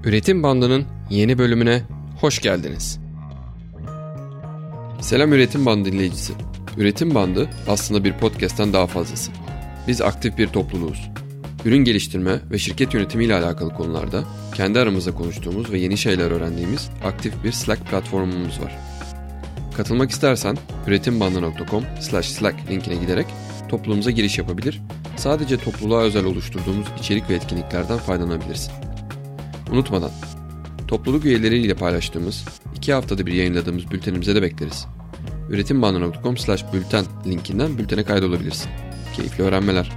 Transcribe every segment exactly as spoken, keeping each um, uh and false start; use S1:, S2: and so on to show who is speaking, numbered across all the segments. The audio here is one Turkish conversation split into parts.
S1: Üretim Bandı'nın yeni bölümüne hoş geldiniz. Selam Üretim Bandı dinleyicisi. Üretim Bandı aslında bir podcast'ten daha fazlası. Biz aktif bir topluluğuz. Ürün geliştirme ve şirket yönetimi ile alakalı konularda kendi aramızda konuştuğumuz ve yeni şeyler öğrendiğimiz aktif bir Slack platformumuz var. Katılmak istersen üretimbandı nokta com slash slack linkine giderek topluluğumuza giriş yapabilir, sadece topluluğa özel oluşturduğumuz içerik ve etkinliklerden faydalanabilirsin. Unutmadan, topluluk üyeleriyle paylaştığımız, iki haftada bir yayınladığımız bültenimize de bekleriz. üretimbandı nokta com slash bülten linkinden bültene kaydolabilirsin. Keyifli öğrenmeler.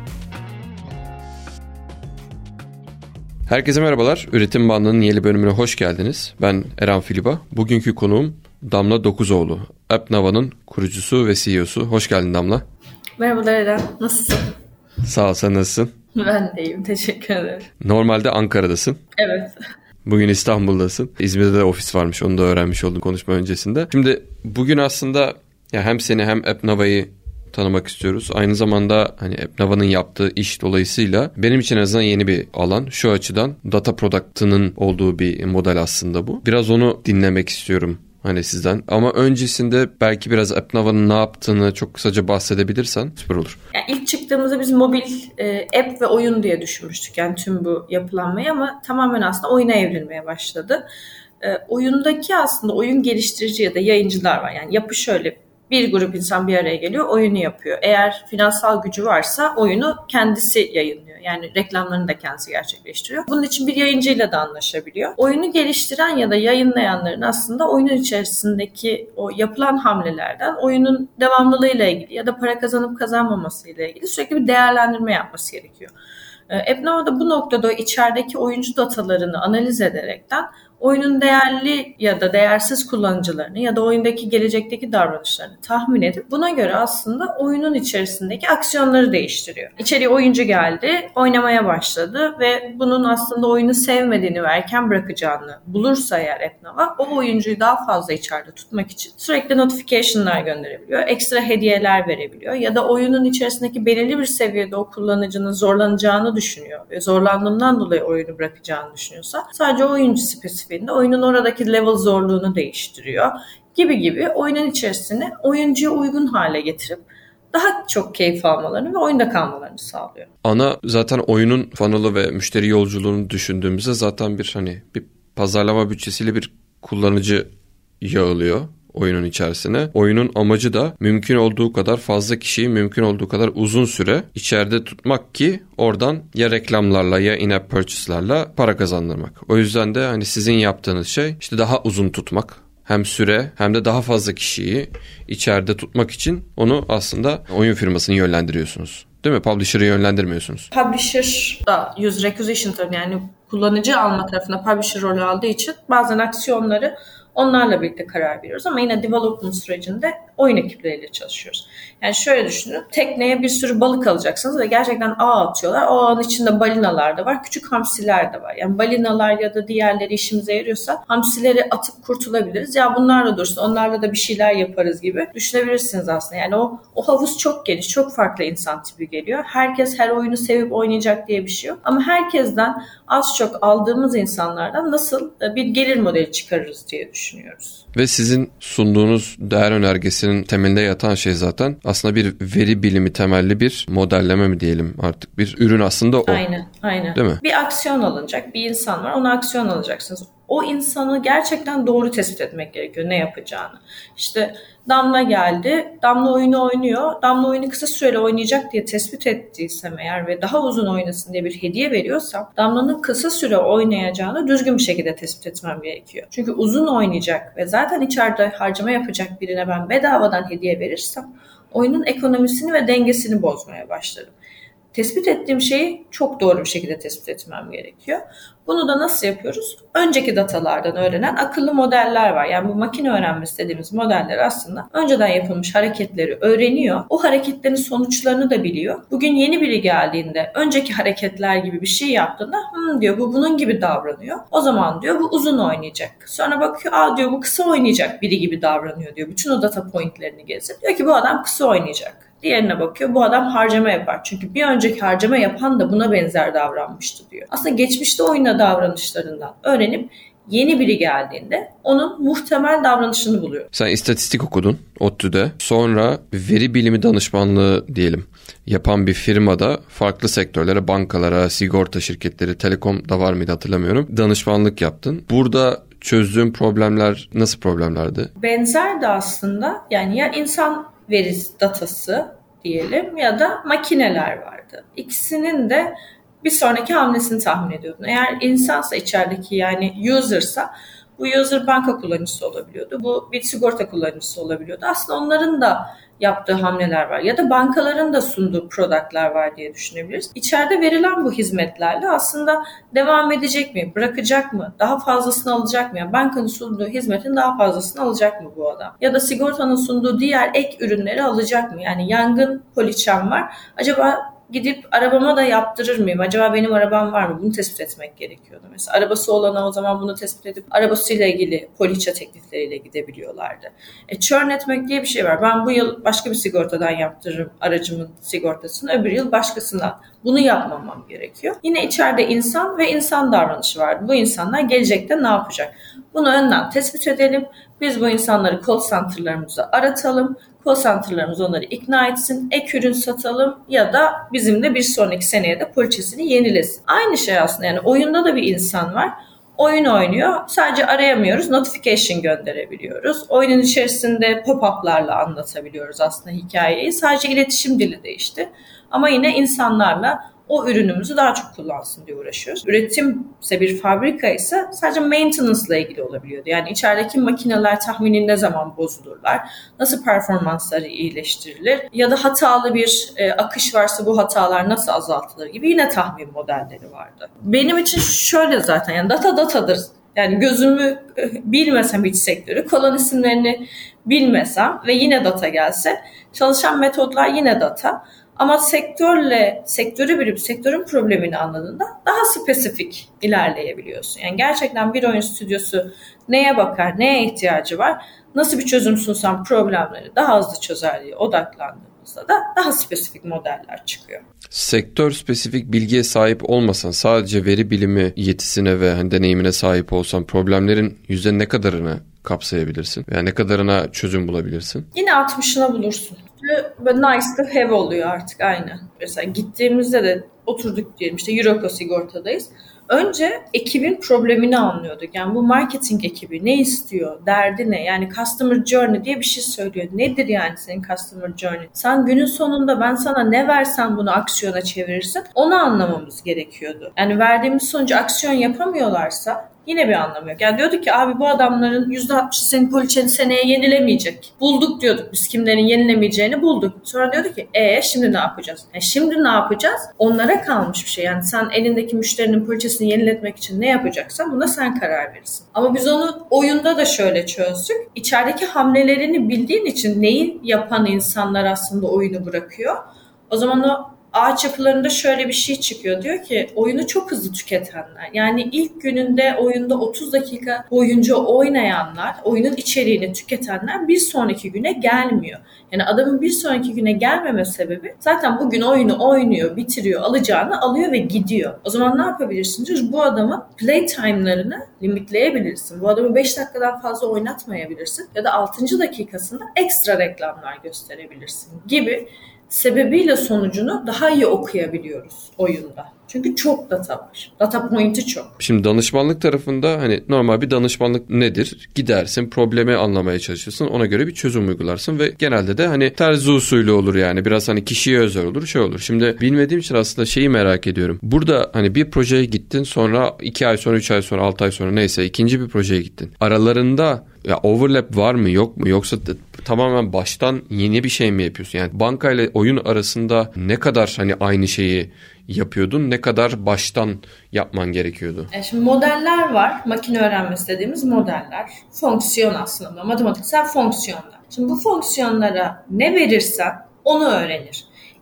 S1: Herkese merhabalar. Üretim Bandı'nın yeni bölümüne hoş geldiniz. Ben Eren Filiba. Bugünkü konuğum Damla Dokuzoğlu. AppNava'nın kurucusu ve C E O'su. Hoş geldin Damla.
S2: Merhabalar Eren. Nasılsın?
S1: Sağ ol, sen nasılsın?
S2: Ben de iyiyim. Teşekkür ederim.
S1: Normalde Ankara'dasın.
S2: Evet.
S1: Bugün İstanbul'dasın. İzmir'de de ofis varmış. Onu da öğrenmiş oldum konuşma öncesinde. Şimdi bugün aslında ya hem seni hem AppNava'yı tanımak istiyoruz. Aynı zamanda hani AppNava'nın yaptığı iş dolayısıyla benim için en azından yeni bir alan. Şu açıdan data product'ının olduğu bir model aslında bu. Biraz onu dinlemek istiyorum hani sizden. Ama öncesinde belki biraz AppNava'nın ne yaptığını çok kısaca bahsedebilirsen süper olur.
S2: Yani ilk çıktığımızda biz mobil e, app ve oyun diye düşünmüştük yani tüm bu yapılanmayı, ama tamamen aslında oyuna evrilmeye başladı. E, oyundaki aslında oyun geliştirici ya da yayıncılar var. Yani yapı şöyle: bir grup insan bir araya geliyor, oyunu yapıyor. Eğer finansal gücü varsa oyunu kendisi yayınlıyor. Yani reklamlarını da kendisi gerçekleştiriyor. Bunun için bir yayıncıyla da anlaşabiliyor. Oyunu geliştiren ya da yayınlayanların aslında oyunun içerisindeki o yapılan hamlelerden oyunun devamlılığıyla ilgili ya da para kazanıp kazanmamasıyla ilgili sürekli bir değerlendirme yapması gerekiyor. AppNava da bu noktada içerideki oyuncu datalarını analiz ederekten oyunun değerli ya da değersiz kullanıcılarını ya da oyundaki gelecekteki davranışlarını tahmin edip buna göre aslında oyunun içerisindeki aksiyonları değiştiriyor. İçeriye oyuncu geldi, oynamaya başladı ve bunun aslında oyunu sevmediğini ve erken bırakacağını bulursa eğer AppNava, o oyuncuyu daha fazla içeride tutmak için sürekli notification'lar gönderebiliyor, ekstra hediyeler verebiliyor ya da oyunun içerisindeki belirli bir seviyede o kullanıcının zorlanacağını düşünüyor ve zorlandığından dolayı oyunu bırakacağını düşünüyorsa sadece oyuncu spesifik oyunun oradaki level zorluğunu değiştiriyor gibi gibi oyunun içerisini oyuncuya uygun hale getirip daha çok keyif almalarını ve oyunda kalmalarını sağlıyor.
S1: Ana zaten oyunun funnel'ı ve müşteri yolculuğunu düşündüğümüzde zaten bir hani bir pazarlama bütçesiyle bir kullanıcı yağılıyor oyunun içerisine. Oyunun amacı da mümkün olduğu kadar fazla kişiyi mümkün olduğu kadar uzun süre içeride tutmak ki oradan ya reklamlarla ya in-app purchase'larla para kazandırmak. O yüzden de hani sizin yaptığınız şey işte daha uzun tutmak. Hem süre hem de daha fazla kişiyi içeride tutmak için onu aslında oyun firmasını yönlendiriyorsunuz. Değil mi? Publisher'ı yönlendirmiyorsunuz.
S2: Publisher da user acquisition tabii, yani kullanıcı alma tarafına publisher rolü aldığı için bazen aksiyonları onlarla birlikte karar veriyoruz ama yine development sürecinde oyun ekipleriyle çalışıyoruz. Yani şöyle düşünün, tekneye bir sürü balık alacaksınız ve gerçekten ağ atıyorlar. O ağın içinde balinalar da var, küçük hamsiler de var. Yani balinalar ya da diğerleri işimize yarıyorsa hamsileri atıp kurtulabiliriz. Ya bunlarla dursun, onlarla da bir şeyler yaparız gibi düşünebilirsiniz aslında. Yani o, o havuz çok geniş, çok farklı insan tipi geliyor. Herkes her oyunu sevip oynayacak diye bir şey yok. Ama herkesten az çok aldığımız insanlardan nasıl bir gelir modeli çıkarırız diye düşünüyoruz.
S1: Ve sizin sunduğunuz değer önergesinin temelinde yatan şey zaten aslında bir veri bilimi temelli bir modelleme mi diyelim artık, bir ürün aslında o.
S2: Aynen, aynen.
S1: Değil mi?
S2: Bir aksiyon alınacak, bir insan var, ona aksiyon alacaksınız. O insanı gerçekten doğru tespit etmek gerekiyor ne yapacağını. İşte Damla geldi, Damla oyunu oynuyor, Damla oyunu kısa süreli oynayacak diye tespit ettiysem eğer ve daha uzun oynasın diye bir hediye veriyorsam, Damla'nın kısa süre oynayacağını düzgün bir şekilde tespit etmem gerekiyor. Çünkü uzun oynayacak ve zaten içeride harcama yapacak birine ben bedavadan hediye verirsem oyunun ekonomisini ve dengesini bozmaya başlarım. Tespit ettiğim şeyi çok doğru bir şekilde tespit etmem gerekiyor. Bunu da nasıl yapıyoruz? Önceki datalardan öğrenen akıllı modeller var. Yani bu makine öğrenmesi dediğimiz modeller aslında önceden yapılmış hareketleri öğreniyor. O hareketlerin sonuçlarını da biliyor. Bugün yeni biri geldiğinde önceki hareketler gibi bir şey yaptığında Hı, diyor bu bunun gibi davranıyor. O zaman diyor bu uzun oynayacak. Sonra bakıyor aa diyor bu kısa oynayacak biri gibi davranıyor diyor. Bütün o data pointlerini gezip diyor ki bu adam kısa oynayacak. Diğerine bakıyor, bu adam harcama yapar. Çünkü bir önceki harcama yapan da buna benzer davranmıştı diyor. Aslında geçmişte oyuna davranışlarından öğrenip yeni biri geldiğinde onun muhtemel davranışını buluyor.
S1: Sen istatistik okudun ODTÜ'de. Sonra veri bilimi danışmanlığı diyelim yapan bir firmada farklı sektörlere, bankalara, sigorta şirketleri, telekom da var mıydı hatırlamıyorum, danışmanlık yaptın. Burada çözdüğün problemler nasıl problemlerdi?
S2: Benzer de aslında, yani ya insan veri datası diyelim ya da makineler vardı. İkisinin de bir sonraki hamlesini tahmin ediyordun. Eğer insansa içerideki, yani user'sa, bu user banka kullanıcısı olabiliyordu. Bu bir sigorta kullanıcısı olabiliyordu. Aslında onların da yaptığı hamleler var. Ya da bankaların da sunduğu product'lar var diye düşünebiliriz. İçeride verilen bu hizmetlerle aslında devam edecek mi? Bırakacak mı? Daha fazlasını alacak mı? Yani bankanın sunduğu hizmetin daha fazlasını alacak mı bu adam? Ya da sigortanın sunduğu diğer ek ürünleri alacak mı? Yani yangın poliçem var. Acaba gidip arabama da yaptırır mıyım? Acaba benim arabam var mı? Bunu tespit etmek gerekiyordu. Mesela arabası olana o zaman bunu tespit edip arabasıyla ilgili poliçe teklifleriyle gidebiliyorlardı. E, churn etmek diye bir şey var. Ben bu yıl başka bir sigortadan yaptırırım aracımın sigortasını, öbür yıl başkasından. Bunu yapmamam gerekiyor. Yine içeride insan ve insan davranışı var. Bu insanlar gelecekte ne yapacak? Bunu önden tespit edelim. Biz bu insanları call center'larımıza aratalım. Call center'larımız onları ikna etsin, ek ürün satalım ya da bizimle bir sonraki seneye de poliçesini yenilesin. Aynı şey aslında, yani oyunda da bir insan var. Oyun oynuyor. Sadece arayamıyoruz, notification gönderebiliyoruz. Oyunun içerisinde pop-up'larla anlatabiliyoruz aslında hikayeyi. Sadece iletişim dili değişti. Ama yine insanlarla o ürünümüzü daha çok kullansın diye uğraşıyoruz. Üretim ise bir fabrika ise sadece maintenance ile ilgili olabiliyordu. Yani içerideki makineler tahmini ne zaman bozulurlar, nasıl performansları iyileştirilir ya da hatalı bir e, akış varsa bu hatalar nasıl azaltılır gibi yine tahmin modelleri vardı. Benim için şöyle zaten, yani data datadır. Yani gözümü bilmesem hiç sektörü, kolon isimlerini bilmesem ve yine data gelse, çalışan metodlar yine data. Ama sektörle, sektörü bilip sektörün problemini anladığında daha spesifik ilerleyebiliyorsun. Yani gerçekten bir oyun stüdyosu neye bakar, neye ihtiyacı var, nasıl bir çözüm sunsam problemleri daha hızlı çözer diye odaklandığımızda da daha spesifik modeller çıkıyor.
S1: Sektör spesifik bilgiye sahip olmasan, sadece veri bilimi yetisine ve hani deneyimine sahip olsan problemlerin yüzde ne kadarını kapsayabilirsin? Yani ne kadarına çözüm bulabilirsin?
S2: Yine altmışına bulursun. Böyle nice to have oluyor artık, aynen. Mesela gittiğimizde de oturduk diyelim, işte Euroko sigortadayız. Önce ekibin problemini anlıyorduk. Yani bu marketing ekibi ne istiyor, derdi ne? Yani customer journey diye bir şey söylüyor. Nedir yani senin customer journey? Sen günün sonunda ben sana ne versem bunu aksiyona çevirirsin, onu anlamamız gerekiyordu. Yani verdiğimiz sonucu aksiyon yapamıyorlarsa yine bir anlamı yok. Yani diyorduk ki abi bu adamların yüzde altmışı senin poliçeni seneye yenilemeyecek. Bulduk diyorduk. Biz kimlerin yenilemeyeceğini bulduk. Sonra diyorduk ki eee şimdi ne yapacağız? Yani şimdi ne yapacağız? Onlara kalmış bir şey. Yani sen elindeki müşterinin poliçesini yeniletmek için ne yapacaksan buna sen karar verirsin. Ama biz onu oyunda da şöyle çözdük. İçerideki hamlelerini bildiğin için neyi yapan insanlar aslında oyunu bırakıyor. O zaman o ağaç yapılarında şöyle bir şey çıkıyor. Diyor ki oyunu çok hızlı tüketenler. Yani ilk gününde oyunda otuz dakika boyunca oynayanlar, oyunun içeriğini tüketenler bir sonraki güne gelmiyor. Yani adamın bir sonraki güne gelmeme sebebi zaten bugün oyunu oynuyor, bitiriyor, alacağını alıyor ve gidiyor. O zaman ne yapabilirsin diyoruz? Bu adamın playtime'larını limitleyebilirsin. Bu adamı beş dakikadan fazla oynatmayabilirsin. Ya da altıncı dakikasında ekstra reklamlar gösterebilirsin gibi. Sebebiyle sonucunu daha iyi okuyabiliyoruz oyunda. Çünkü çok data var. Data point'i çok.
S1: Şimdi danışmanlık tarafında hani normal bir danışmanlık nedir? Gidersin, problemi anlamaya çalışırsın. Ona göre bir çözüm uygularsın ve genelde de hani terzi usulü olur yani. Biraz hani kişiye özel olur, şey olur. Şimdi bilmediğim için aslında şeyi merak ediyorum. Burada hani bir projeye gittin, sonra iki ay sonra, üç ay sonra, altı ay sonra neyse ikinci bir projeye gittin. Aralarında ya overlap var mı yok mu, yoksa tamamen baştan yeni bir şey mi yapıyorsun? Yani banka ile oyun arasında ne kadar hani aynı şeyi yapıyordun, ne kadar baştan yapman gerekiyordu?
S2: E şimdi modeller var. Makine öğrenmesi dediğimiz modeller. Fonksiyon aslında. Matematiksel fonksiyonlar. Şimdi bu fonksiyonlara ne verirsen onu öğrenir.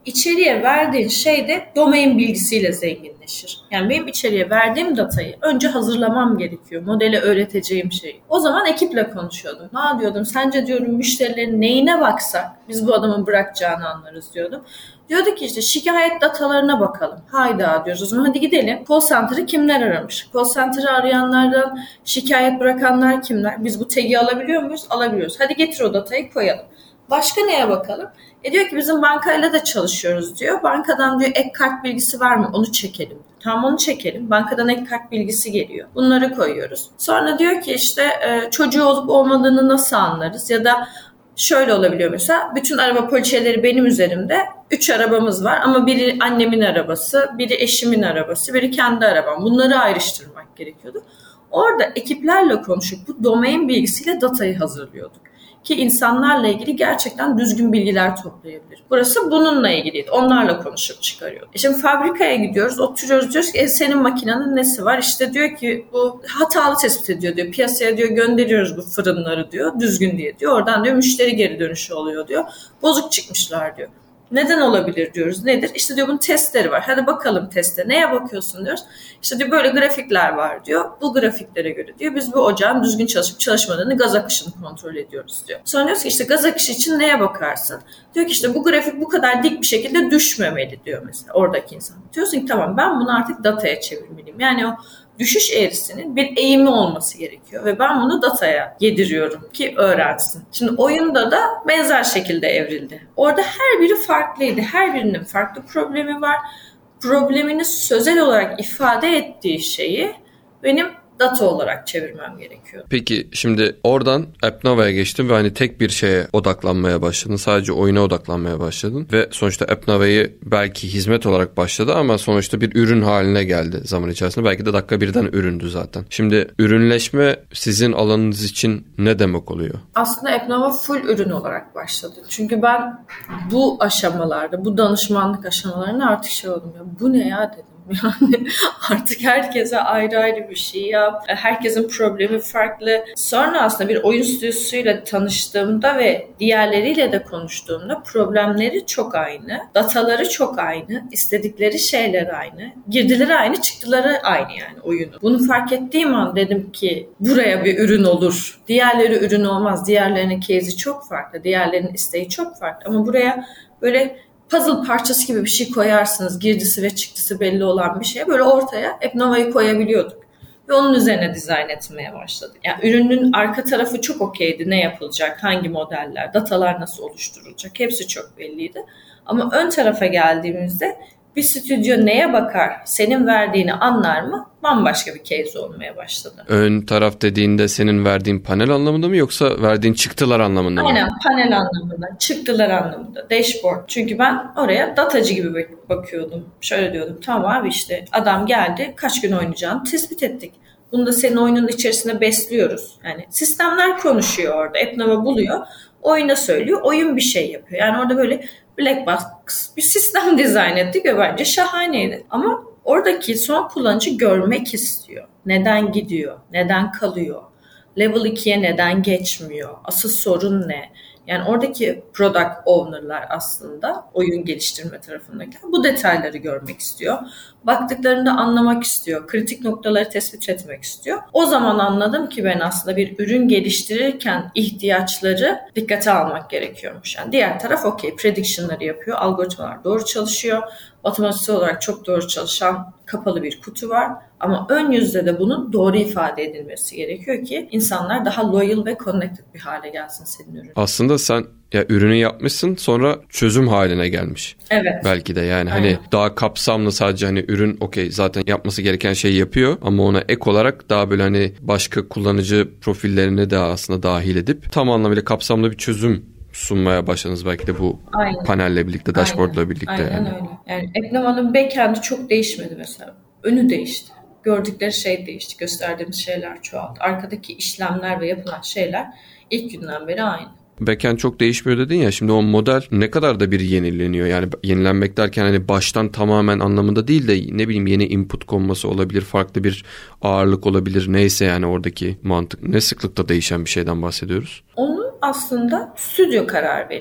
S2: içeriye verdiğin şey de domain bilgisiyle zenginleşir. Yani benim içeriye verdiğim datayı önce hazırlamam gerekiyor. Modele öğreteceğim şeyi. O zaman ekiple konuşuyordum. Ha diyordum, sence diyorum müşterilerin neyine baksak biz bu adamın bırakacağını anlarız diyordum. Diyordu ki işte şikayet datalarına bakalım. Hayda diyoruz, o zaman hadi gidelim. Call center'ı kimler aramış? Call center'ı arayanlardan şikayet bırakanlar kimler? Biz bu tag'i alabiliyor muyuz? Alabiliyoruz. Hadi getir o datayı koyalım. Başka neye bakalım? E diyor ki bizim bankayla da çalışıyoruz diyor. Bankadan diyor ek kart bilgisi var mı? Onu çekelim. Tamam, onu çekelim. Bankadan ek kart bilgisi geliyor. Bunları koyuyoruz. Sonra diyor ki işte e, çocuğu olup olmadığını nasıl anlarız? Ya da şöyle olabiliyor mesela. Bütün araba poliçeleri benim üzerimde. Üç arabamız var ama biri annemin arabası, biri eşimin arabası, biri kendi arabam. Bunları ayrıştırmak gerekiyordu. Orada ekiplerle konuşup bu domain bilgisiyle datayı hazırlıyorduk. Ki insanlarla ilgili gerçekten düzgün bilgiler toplayabilir. Burası bununla ilgiliydi. Onlarla konuşup çıkarıyorduk. E şimdi fabrikaya gidiyoruz, oturuyoruz, diyoruz ki e, senin makinenin nesi var? İşte diyor ki bu hatalı tespit ediyor diyor. Piyasaya diyor gönderiyoruz bu fırınları diyor. Düzgün diye diyor. Oradan diyor müşteri geri dönüşü oluyor diyor. Bozuk çıkmışlar diyor. Neden olabilir diyoruz. Nedir? İşte diyor bunun testleri var. Hadi bakalım teste. Neye bakıyorsun diyoruz. İşte diyor böyle grafikler var diyor. Bu grafiklere göre diyor biz bu ocağın düzgün çalışıp çalışmadığını, gaz akışını kontrol ediyoruz diyor. Sonra diyoruz ki işte gaz akışı için neye bakarsın? Diyor ki işte bu grafik bu kadar dik bir şekilde düşmemeli diyor mesela oradaki insan. Diyorsun ki tamam, ben bunu artık dataya çevirmeliyim. Yani o düşüş eğrisinin bir eğimi olması gerekiyor ve ben bunu dataya yediriyorum ki öğrensin. Şimdi oyunda da benzer şekilde evrildi. Orada her biri farklıydı. Her birinin farklı problemi var. Problemini sözel olarak ifade ettiği şeyi benim data olarak çevirmem gerekiyor.
S1: Peki şimdi oradan AppNova'ya geçtin ve hani tek bir şeye odaklanmaya başladın. Sadece oyuna odaklanmaya başladın ve sonuçta AppNova'yı belki hizmet olarak başladı ama sonuçta bir ürün haline geldi zaman içerisinde. Belki de dakika birden üründü zaten. Şimdi ürünleşme sizin alanınız için ne demek oluyor?
S2: Aslında AppNova full ürün olarak başladı. Çünkü ben bu aşamalarda, bu danışmanlık aşamalarında artık şey oldum ya, bu ne ya dedim. Yani artık herkese ayrı ayrı bir şey yap. Herkesin problemi farklı. Sonra aslında bir oyun stüdyosuyla tanıştığımda ve diğerleriyle de konuştuğumda problemleri çok aynı. Dataları çok aynı. İstedikleri şeyler aynı. Girdileri aynı, çıktıları aynı yani oyunu. Bunu fark ettiğim an dedim ki buraya bir ürün olur. Diğerleri ürün olmaz. Diğerlerinin case'i çok farklı. Diğerlerinin isteği çok farklı. Ama buraya böyle puzzle parçası gibi bir şey koyarsınız. Girdisi ve çıktısı belli olan bir şeye. Böyle ortaya AppNova'yı koyabiliyorduk. Ve onun üzerine dizayn etmeye başladık. Yani ürünün arka tarafı çok okeydi. Ne yapılacak, hangi modeller, datalar nasıl oluşturulacak. Hepsi çok belliydi. Ama ön tarafa geldiğimizde bir stüdyo neye bakar, senin verdiğini anlar mı? Bambaşka bir case olmaya başladı.
S1: Ön taraf dediğinde senin verdiğin panel anlamında mı yoksa verdiğin çıktılar anlamında mı?
S2: Aynen, panel anlamında, çıktılar anlamında, dashboard. Çünkü ben oraya datacı gibi bakıyordum. Şöyle diyordum, tamam abi işte adam geldi, kaç gün oynayacağını tespit ettik. Bunu da senin oyunun içerisinde besliyoruz. Yani sistemler konuşuyor orada. AppNova buluyor, oyuna söylüyor, oyun bir şey yapıyor. Yani orada böyle black box bir sistem dizayn ettik ve bence şahaneydi. Ama oradaki son kullanıcı görmek istiyor. Neden gidiyor? Neden kalıyor? Level ikiye neden geçmiyor? Asıl sorun ne? Yani oradaki product owner'lar aslında oyun geliştirme tarafındaki bu detayları görmek istiyor. Baktıklarında anlamak istiyor. Kritik noktaları tespit etmek istiyor. O zaman anladım ki ben aslında bir ürün geliştirirken ihtiyaçları dikkate almak gerekiyormuş. Yani diğer taraf okey, prediction'ları yapıyor. Algoritmalar doğru çalışıyor. Otomatik olarak çok doğru çalışan kapalı bir kutu var. Ama ön yüzde de bunun doğru ifade edilmesi gerekiyor ki insanlar daha loyal ve connected bir hale gelsin senin ürünün.
S1: Aslında sen ya ürünü yapmışsın, sonra çözüm haline gelmiş.
S2: Evet.
S1: Belki de yani
S2: Aynen.
S1: hani daha kapsamlı, sadece hani ürün okey zaten yapması gereken şeyi yapıyor ama ona ek olarak daha böyle hani başka kullanıcı profillerini de aslında dahil edip tam anlamıyla kapsamlı bir çözüm sunmaya başladınız belki de bu Aynen. panelle birlikte, dashboardla birlikte.
S2: Aynen
S1: yani.
S2: öyle. Yani AppNova'nın backend'i çok değişmedi mesela. Önü değişti. Gördükleri şey değişti. Gösterdiğimiz şeyler çoğaldı. Arkadaki işlemler ve yapılan şeyler ilk günden beri aynı.
S1: Backend çok değişmiyor dedin ya, şimdi o model ne kadar da bir yenileniyor? Yani yenilenmek derken hani baştan tamamen anlamında değil de ne bileyim yeni input konması olabilir, farklı bir ağırlık olabilir, neyse yani oradaki mantık. Ne sıklıkta değişen bir şeyden bahsediyoruz?
S2: Onu aslında stüdyo karar veriyor.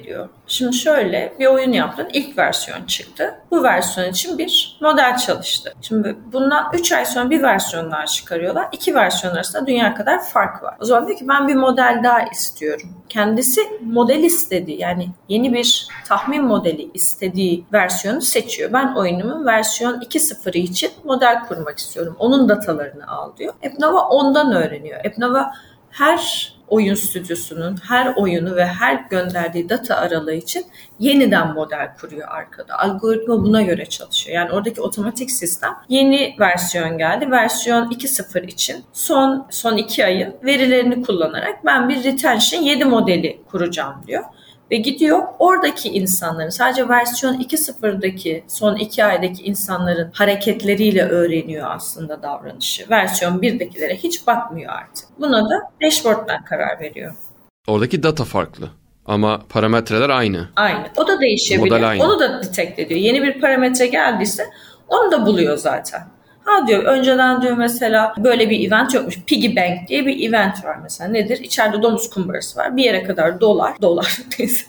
S2: Şimdi şöyle bir oyun yaptın, ilk versiyon çıktı. Bu versiyon için bir model çalıştı. Şimdi bundan üç ay sonra bir versiyon daha çıkarıyorlar. İki versiyon arasında dünya kadar fark var. O zaman diyor ki ben bir model daha istiyorum. Kendisi model istediği, yani yeni bir tahmin modeli istediği versiyonu seçiyor. Ben oyunumun versiyon iki nokta sıfırı için model kurmak istiyorum. Onun datalarını al diyor. AppNova ondan öğreniyor. AppNova her oyun stüdyosunun her oyunu ve her gönderdiği data aralığı için yeniden model kuruyor arkada. Algoritma buna göre çalışıyor. Yani oradaki otomatik sistem yeni versiyon geldi. Versiyon iki nokta sıfır için son son iki ayın verilerini kullanarak ben bir retention yedi modeli kuracağım diyor. Ve gidiyor oradaki insanların, sadece versiyon iki nokta sıfırdaki son iki aydaki insanların hareketleriyle öğreniyor aslında davranışı. Versiyon birdekilere hiç bakmıyor artık. Buna da dashboard'dan karar veriyor.
S1: Oradaki data farklı ama parametreler aynı.
S2: Aynı. O da değişebilir. Onu da detect ediyor. Yeni bir parametre geldiyse onu da buluyor zaten. Ha diyor önceden diyor mesela böyle bir event yokmuş. Piggy Bank diye bir event var mesela. Nedir? İçeride domuz kumbarası var. Bir yere kadar dolar. Dolar.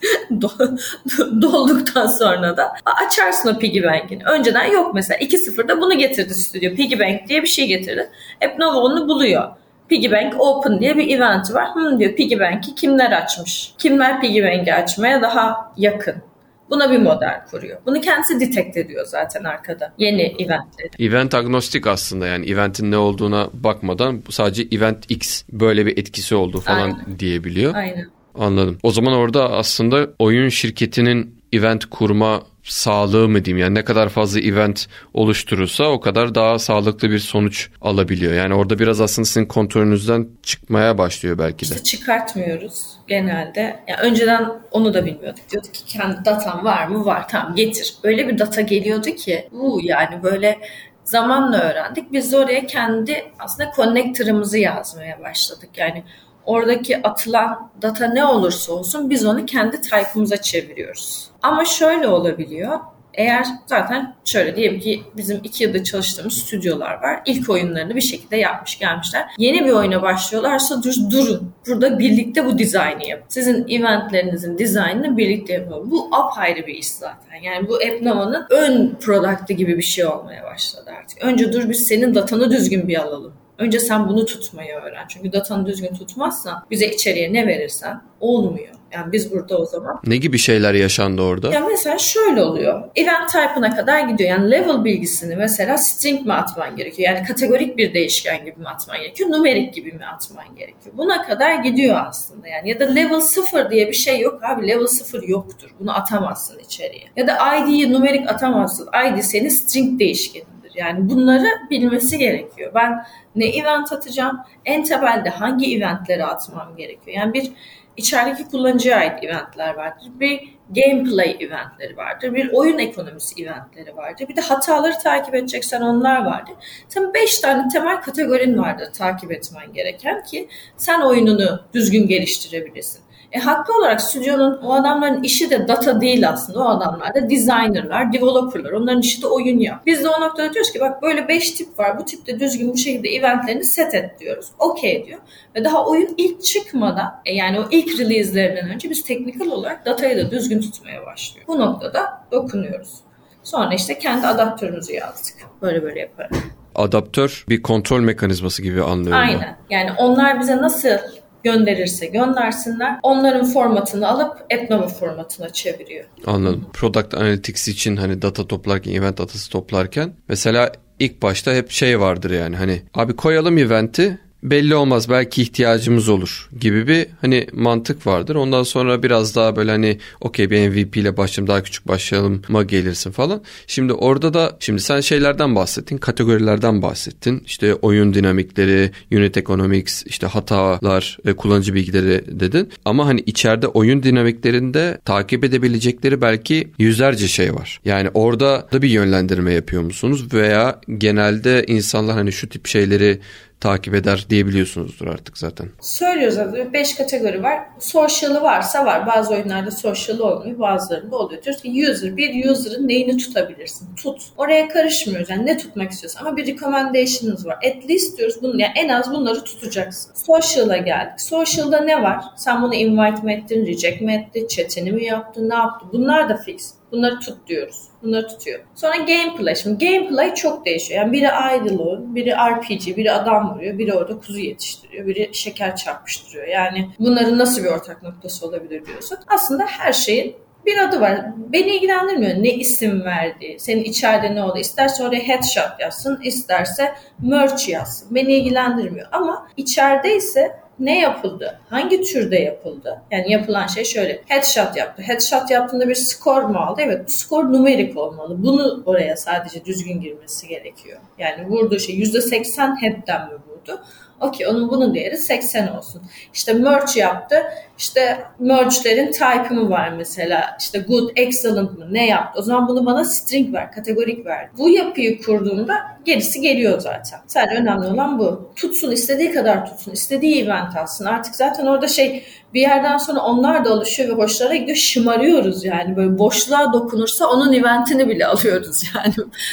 S2: Dolduktan sonra da açarsın o Piggy Bank'ini. Önceden yok mesela. iki nokta sıfırda bunu getirdi stüdyo. Piggy Bank diye bir şey getirdi. AppNova onu buluyor. Piggy Bank Open diye bir event var. Hı diyor Piggy Bank'i kimler açmış? Kimler Piggy Bank'i açmaya daha yakın? Buna bir model kuruyor. Bunu kendisi detect ediyor zaten arkada. Yeni eventleri.
S1: Event agnostik aslında, yani eventin ne olduğuna bakmadan sadece event X böyle bir etkisi oldu falan Aynen. diyebiliyor.
S2: Aynen.
S1: Anladım. O zaman orada aslında oyun şirketinin event kurma sağlığı mı diyeyim, yani ne kadar fazla event oluşturursa o kadar daha sağlıklı bir sonuç alabiliyor. Yani orada biraz aslında sizin kontrolünüzden çıkmaya başlıyor belki de.
S2: İşte çıkartmıyoruz genelde. Yani önceden onu da bilmiyorduk. Diyorduk ki kendi datan var mı? Var. Tamam getir. Öyle bir data geliyordu ki bu yani böyle zamanla öğrendik. Biz de oraya kendi aslında connector'ımızı yazmaya başladık. Yani oradaki atılan data ne olursa olsun biz onu kendi type'ımıza çeviriyoruz. Ama şöyle olabiliyor. Eğer zaten şöyle diyelim ki bizim iki yıldır çalıştığımız stüdyolar var. İlk oyunlarını bir şekilde yapmış gelmişler. Yeni bir oyuna başlıyorlarsa dur, durun. Burada birlikte bu dizaynı yapın. Sizin eventlerinizin dizaynını birlikte yapın. Bu apayrı bir iş zaten. Yani bu AppNova'nın ön product'ı gibi bir şey olmaya başladı artık. Önce dur biz senin datanı düzgün bir alalım. Önce sen bunu tutmayı öğren. Çünkü datanı düzgün tutmazsan bize içeriye ne verirsen olmuyor. Yani biz burada o zaman...
S1: Ne gibi şeyler yaşandı orada?
S2: Ya mesela şöyle oluyor. Event type'ına kadar gidiyor. Yani level bilgisini mesela string mi atman gerekiyor? Yani kategorik bir değişken gibi mi atman gerekiyor? Numerik gibi mi atman gerekiyor? Buna kadar gidiyor aslında. Yani ya da level sıfır diye bir şey yok abi. Level sıfır yoktur. Bunu atamazsın içeriye. Ya da I D'yi numerik atamazsın. I D senin string değişkenidir. Yani bunları bilmesi gerekiyor. Ben ne event atacağım? En tepelde hangi eventleri atmam gerekiyor? Yani bir içerideki kullanıcıya ait eventler vardır. Bir gameplay eventleri vardır. Bir oyun ekonomisi eventleri vardır. Bir de hataları takip edeceksen onlar vardır. Tam beş tane temel kategorin vardır takip etmen gereken ki sen oyununu düzgün geliştirebilesin. E, haklı olarak stüdyonun, o adamların işi de data değil aslında. O adamlar da designerlar, developerlar. Onların işi de oyun yap. Biz de o noktada diyoruz ki bak böyle beş tip var. Bu tipte düzgün bu şekilde eventlerini set et diyoruz. Okey diyor. Ve daha oyun ilk çıkmadan e, yani o ilk release'lerinden önce biz teknikal olarak datayı da düzgün tutmaya başlıyoruz. Bu noktada dokunuyoruz. Sonra işte kendi adaptörümüzü yazdık. Böyle böyle yaparak.
S1: Adaptör bir kontrol mekanizması gibi anlıyorum.
S2: Aynen. Yani onlar bize nasıl gönderirse göndersinler. Onların formatını alıp AppNova formatına çeviriyor.
S1: Anladım. Product Analytics için hani data toplarken, event datası toplarken mesela ilk başta hep şey vardır yani hani abi koyalım eventi, belli olmaz belki ihtiyacımız olur gibi bir hani mantık vardır. Ondan sonra biraz daha böyle hani okey bir M V P ile başlayalım, daha küçük başlayalım mı gelirsin falan. Şimdi orada da şimdi sen şeylerden bahsettin, kategorilerden bahsettin. İşte oyun dinamikleri, unit economics, işte hatalar, kullanıcı bilgileri dedin. Ama hani içeride oyun dinamiklerinde takip edebilecekleri belki yüzlerce şey var. Yani orada da bir yönlendirme yapıyor musunuz? Veya genelde insanlar hani şu tip şeyleri takip eder diyebiliyorsunuzdur artık zaten.
S2: Söylüyoruz zaten. beş kategori var. Social'ı varsa var. Bazı oyunlarda social'ı olmuyor. Bazılarında oluyor. Diyoruz ki user, bir user'ın neyini tutabilirsin? Tut. Oraya karışmıyoruz. Yani ne tutmak istiyorsan. Ama bir recommendation'ımız var. At least diyoruz bunu. Yani en az bunları tutacaksın. Social'a geldik. Social'da ne var? Sen bunu invite mi ettin? Reject mi ettin? Chat'ini mi yaptın? Ne yaptın? Bunlar da fix. Bunları tut diyoruz. Bunları tutuyor. Sonra gameplay. Şimdi gameplay çok değişiyor. Yani biri idle oyun, biri R P G, biri adam vuruyor, biri orada kuzu yetiştiriyor, biri şeker çarpıştırıyor. Yani bunların nasıl bir ortak noktası olabilir diyorsun. Aslında her şeyin bir adı var. Beni ilgilendirmiyor ne isim verdiği, senin içeride ne oldu. İsterse oraya headshot yazsın, isterse merch yazsın. Beni ilgilendirmiyor. Ama içeride ise ne yapıldı? Hangi türde yapıldı? Yani yapılan şey şöyle. Headshot yaptı. Headshot yaptığında bir skor mu aldı? Evet, bu skor numerik olmalı. Bunu oraya sadece düzgün girmesi gerekiyor. Yani vurduğu şey yüzde seksen head'den mi vurdu? Okey, onun bunun değeri seksen olsun. İşte merge yaptı. İşte merge'lerin type'ı mı var mesela? İşte good, excellent mı? Ne yaptı? O zaman bunu bana string ver, kategorik ver. Bu yapıyı kurduğumda gerisi geliyor zaten. Sadece önemli olan bu. Tutsun, istediği kadar tutsun. İstediği event alsın. Artık zaten orada şey bir yerden sonra onlar da alışıyor ve hoşlara gidiyor. Şımarıyoruz yani. Böyle boşluğa dokunursa onun eventini bile alıyoruz yani.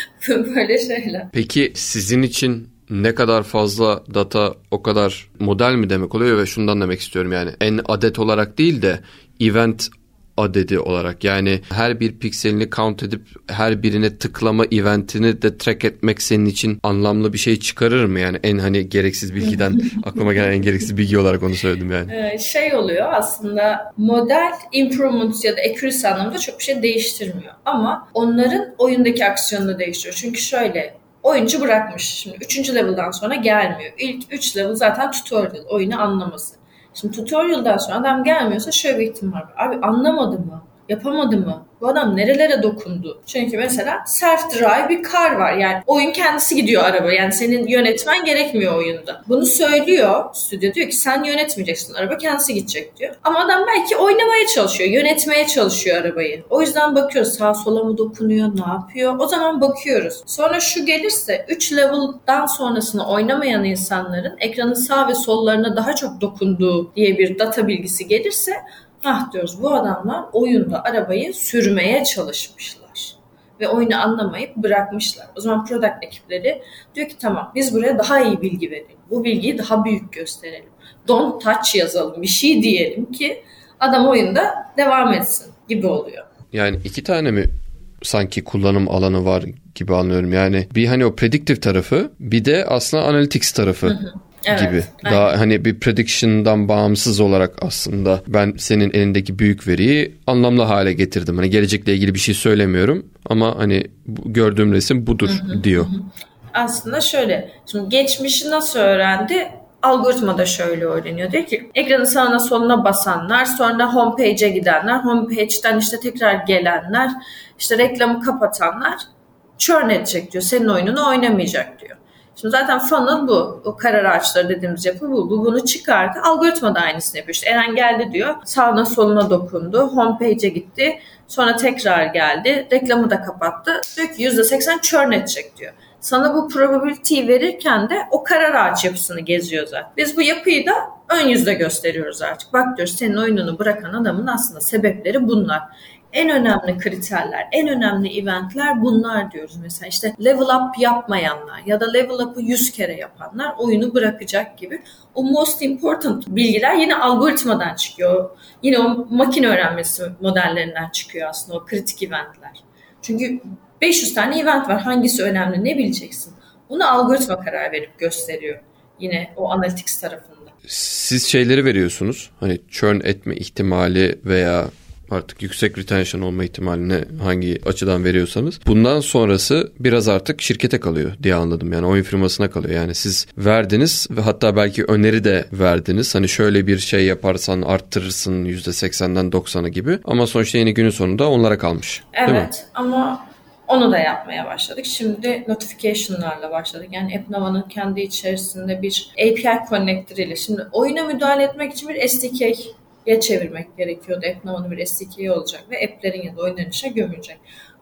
S2: Böyle şeyler.
S1: Peki sizin için ne kadar fazla data o kadar model mi demek oluyor ve şundan demek istiyorum yani en adet olarak değil de event adedi olarak yani her bir pikselini count edip her birine tıklama eventini de track etmek senin için anlamlı bir şey çıkarır mı yani en hani gereksiz bilgiden aklıma gelen en gereksiz bilgi olarak onu söyledim yani.
S2: Ee, şey oluyor aslında model improvement ya da accuracy anlamında çok bir şey değiştirmiyor ama onların oyundaki aksiyonunu değiştiriyor çünkü şöyle oyuncu bırakmış. Şimdi üçüncü level'dan sonra gelmiyor. İlk üç level zaten tutorial, oyunu anlaması. Şimdi tutorial'dan sonra adam gelmiyorsa şöyle bir ihtimal var. Abi anlamadı mı? Yapamadı mı? Bu adam nerelere dokundu? Çünkü mesela self-drive bir car var. Yani oyun kendisi gidiyor araba. Yani senin yönetmen gerekmiyor oyunda. Bunu söylüyor stüdyo. Diyor ki sen yönetmeyeceksin. Araba kendisi gidecek diyor. Ama adam belki oynamaya çalışıyor. Yönetmeye çalışıyor arabayı. O yüzden bakıyoruz sağa sola mı dokunuyor? Ne yapıyor? O zaman bakıyoruz. Sonra şu gelirse üç level'dan sonrasını oynamayan insanların ekranın sağ ve sollarına daha çok dokunduğu diye bir data bilgisi gelirse ah diyoruz bu adamlar oyunda arabayı sürmeye çalışmışlar ve oyunu anlamayıp bırakmışlar. O zaman product ekipleri diyor ki tamam biz buraya daha iyi bilgi verelim. Bu bilgiyi daha büyük gösterelim. Don't touch yazalım bir şey diyelim ki adam oyunda devam etsin gibi oluyor.
S1: Yani iki tane mi sanki kullanım alanı var gibi anlıyorum. Yani bir hani o predictive tarafı bir de aslında analytics tarafı. Hı hı. Evet, gibi. Aynen. Daha hani bir prediction'dan bağımsız olarak aslında ben senin elindeki büyük veriyi anlamlı hale getirdim. Hani gelecekle ilgili bir şey söylemiyorum ama hani gördüğüm resim budur hı hı, diyor. Hı.
S2: Aslında şöyle. Şimdi geçmişi nasıl öğrendi? Algoritma da şöyle öğreniyor. Diyor ki ekranın sağına soluna basanlar, sonra homepage'e gidenler, homepage'den işte tekrar gelenler, işte reklamı kapatanlar churn edecek diyor. Senin oyununu oynamayacak diyor. Şimdi zaten funnel bu. O karar ağaçları dediğimiz yapı bu. Bu bunu çıkardı. Algoritma da aynısını yapıyor. İşte Eren geldi diyor. Sağına soluna dokundu. Homepage'e gitti. Sonra tekrar geldi. Reklamı da kapattı. Diyor ki yüzde seksen churn edecek diyor. Sana bu probability'yi verirken de o karar ağaç yapısını geziyor zaten. Biz bu yapıyı da ön yüzde gösteriyoruz artık. Bak diyoruz senin oyununu bırakan adamın aslında sebepleri bunlar. En önemli kriterler, en önemli eventler bunlar diyoruz. Mesela işte level up yapmayanlar ya da level up'ı yüz kere yapanlar oyunu bırakacak gibi. O most important bilgiler yine algoritmadan çıkıyor. Yine o makine öğrenmesi modellerinden çıkıyor aslında o kritik eventler. Çünkü beş yüz tane event var. Hangisi önemli ne bileceksin? Bunu algoritma karar verip gösteriyor. Yine o analytics tarafında.
S1: Siz şeyleri veriyorsunuz. Hani churn etme ihtimali veya artık yüksek retention olma ihtimalini hangi açıdan veriyorsanız. Bundan sonrası biraz artık şirkete kalıyor diye anladım. Yani oyun firmasına kalıyor. Yani siz verdiniz ve hatta belki öneri de verdiniz. Hani şöyle bir şey yaparsan arttırırsın yüzde seksenden doksana gibi. Ama sonuçta yine günün sonunda onlara kalmış.
S2: Evet ama onu da yapmaya başladık. Şimdi notification'larla başladık. Yani AppNova'nın kendi içerisinde bir A P I connector ile. Şimdi oyuna müdahale etmek için bir S D K'ye çevirmek gerekiyordu. AppNova'nın bir S D K'yi olacak ve app'lerin ya da oyunların içine gömülecek.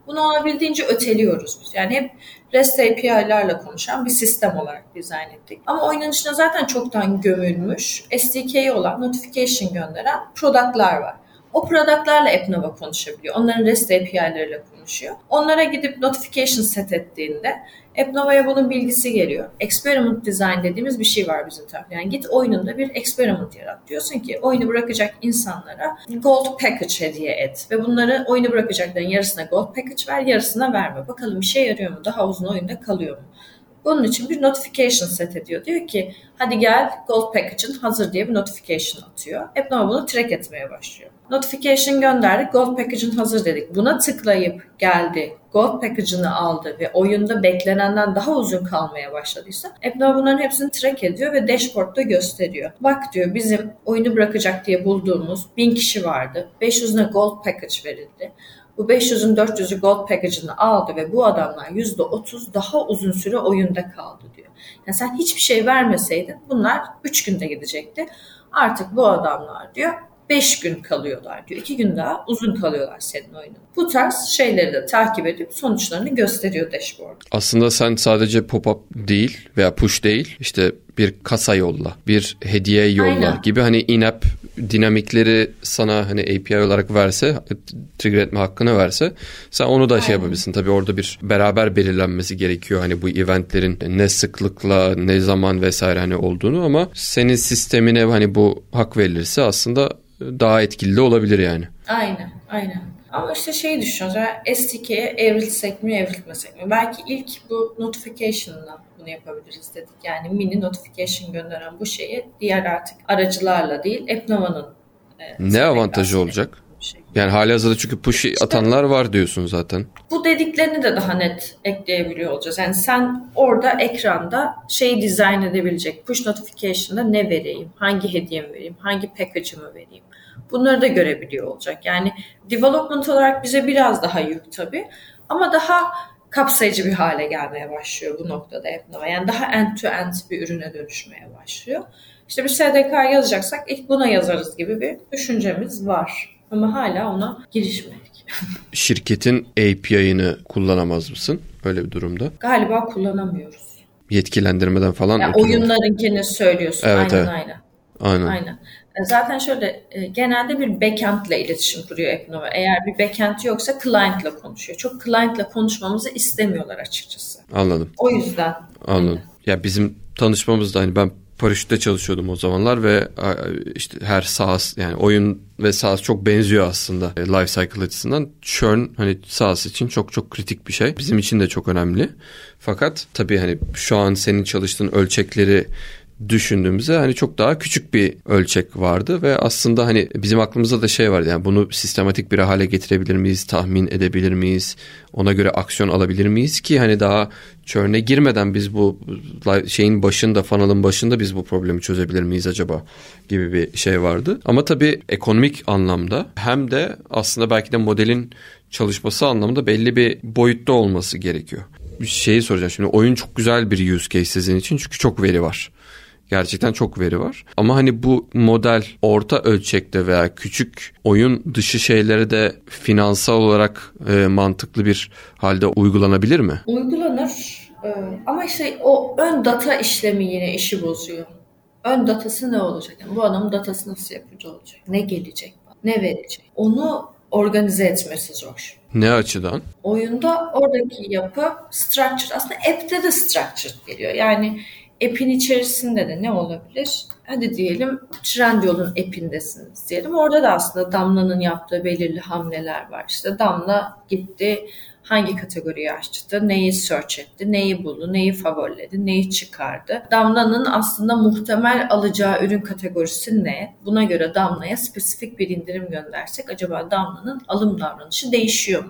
S2: Bunu olabildiğince öteliyoruz biz. Yani hep REST A P I'lerle konuşan bir sistem olarak dizayn ettik. Ama oyunun içine zaten çoktan gömülmüş S D K'yi olan notification gönderen product'lar var. O product'larla AppNova konuşabiliyor. Onların REST A P I'leriyle konuşuyor. Onlara gidip notification set ettiğinde AppNova'ya bunun bilgisi geliyor. Experiment design dediğimiz bir şey var bizim tarafta. Yani git oyununda bir experiment yarat. Diyorsun ki oyunu bırakacak insanlara gold package hediye et. Ve bunları oyunu bırakacakların yarısına gold package ver, yarısına verme. Bakalım işe yarıyor mu? Daha uzun oyunda kalıyor mu? Bunun için bir notification set ediyor. Diyor ki hadi gel gold package'ın hazır diye bir notification atıyor. AppNova bunu track etmeye başlıyor. Notification gönderdik, gold package'ın hazır dedik. Buna tıklayıp geldi, gold package'ını aldı ve oyunda beklenenden daha uzun kalmaya başladıysa AppNova bunların hepsini track ediyor ve dashboard'da gösteriyor. Bak diyor, bizim oyunu bırakacak diye bulduğumuz bin kişi vardı. beş yüzüne gold package verildi. Bu beş yüzün dört yüzü gold package'ını aldı ve bu adamlar yüzde otuz daha uzun süre oyunda kaldı diyor. Yani sen hiçbir şey vermeseydin bunlar üç günde gidecekti. Artık bu adamlar diyor beş gün kalıyorlar diyor. iki gün daha uzun kalıyorlar senin oyunun. Bu tarz şeyleri de takip edip sonuçlarını gösteriyor dashboard.
S1: Aslında sen sadece pop-up değil veya push değil, işte bir kasa yolla, bir hediye yolla Aynen. gibi hani in-app dinamikleri sana hani A P I olarak verse, trigger etme hakkını verse sen onu da Aynen. şey yapabilirsin. Tabii orada bir beraber belirlenmesi gerekiyor hani bu eventlerin ne sıklıkla, ne zaman vesaire hani olduğunu, ama senin sistemine hani bu hak verilirse aslında daha etkili de olabilir yani.
S2: Aynen, aynen. Ama işte şeyi düşünüyoruz. Yani S D K'ye evrilsek mi, evrilmesek mi? Belki ilk bu notification'la bunu yapabiliriz dedik. Yani mini notification gönderen bu şeyi diğer artık aracılarla değil, AppNova'nın
S1: e, ne avantajı olacak? Şey. Yani halihazırda çünkü push işte, atanlar var diyorsun zaten.
S2: Bu dediklerini de daha net ekleyebiliyor olacağız. Yani sen orada ekranda şeyi dizayn edebilecek. Push notification'da ne vereyim, hangi hediyemi vereyim, hangi package'ımı vereyim. Bunları da görebiliyor olacak. Yani development olarak bize biraz daha yük tabii. Ama daha kapsayıcı bir hale gelmeye başlıyor bu noktada AppNova. Yani daha end to end bir ürüne dönüşmeye başlıyor. İşte bir S D K yazacaksak ilk buna yazarız gibi bir düşüncemiz var. Ama hala ona girişmedik.
S1: Şirketin A P I'ını kullanamaz mısın öyle bir durumda?
S2: Galiba kullanamıyoruz.
S1: Yetkilendirmeden falan.
S2: Yani oyunlarınkini söylüyorsun.
S1: Evet,
S2: aynen
S1: evet.
S2: aynen.
S1: Aynen.
S2: Aynen. Zaten şöyle genelde bir backend ile iletişim kuruyor AppNova. Eğer bir backend yoksa client ile konuşuyor. Çok client ile konuşmamızı istemiyorlar açıkçası.
S1: Anladım.
S2: O yüzden.
S1: Anladım. Aynen. Ya bizim tanışmamızda hani ben paraşütte çalışıyordum o zamanlar ve işte her SaaS, yani oyun ve SaaS çok benziyor aslında life cycle açısından. Churn hani SaaS için çok çok kritik bir şey. Bizim için de çok önemli. Fakat tabii hani şu an senin çalıştığın ölçekleri düşündüğümüzde hani çok daha küçük bir ölçek vardı ve aslında hani bizim aklımızda da şey vardı, yani bunu sistematik bir hale getirebilir miyiz, tahmin edebilir miyiz, ona göre aksiyon alabilir miyiz ki hani daha churn'e girmeden biz bu şeyin başında, funnel'ın başında biz bu problemi çözebilir miyiz acaba gibi bir şey vardı. Ama tabii ekonomik anlamda hem de aslında belki de modelin çalışması anlamında belli bir boyutta olması gerekiyor. Bir şeyi soracağım şimdi, oyun çok güzel bir use case sizin için çünkü çok veri var. Gerçekten çok veri var. Ama hani bu model orta ölçekte veya küçük oyun dışı şeylere de finansal olarak e, mantıklı bir halde uygulanabilir mi?
S2: Uygulanır. Ee, ama işte o ön data işlemi yine işi bozuyor. Ön datası ne olacak? Yani bu adamın datası nasıl yapıcı olacak? Ne gelecek? Ne verecek? Onu organize etmesi zor.
S1: Ne açıdan?
S2: Oyunda oradaki yapı structure. Aslında app'te de structure geliyor. Yani app'in içerisinde de ne olabilir? Hadi diyelim Trendyol'un app'indesiniz diyelim. Orada da aslında Damla'nın yaptığı belirli hamleler var. İşte Damla gitti, hangi kategoriyi açtı, neyi search etti, neyi buldu, neyi favoriledi, neyi çıkardı. Damla'nın aslında muhtemel alacağı ürün kategorisi ne? Buna göre Damla'ya spesifik bir indirim göndersek acaba Damla'nın alım davranışı değişiyor mu?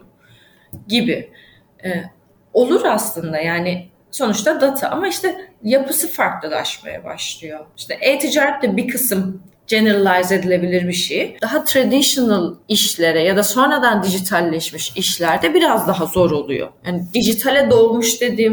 S2: Gibi. Ee, olur aslında yani. Sonuçta data ama işte yapısı farklılaşmaya başlıyor. İşte e-ticaret de bir kısım generalize edilebilir bir şey. Daha traditional işlere ya da sonradan dijitalleşmiş işlerde biraz daha zor oluyor. Yani dijitale doğmuş dediğim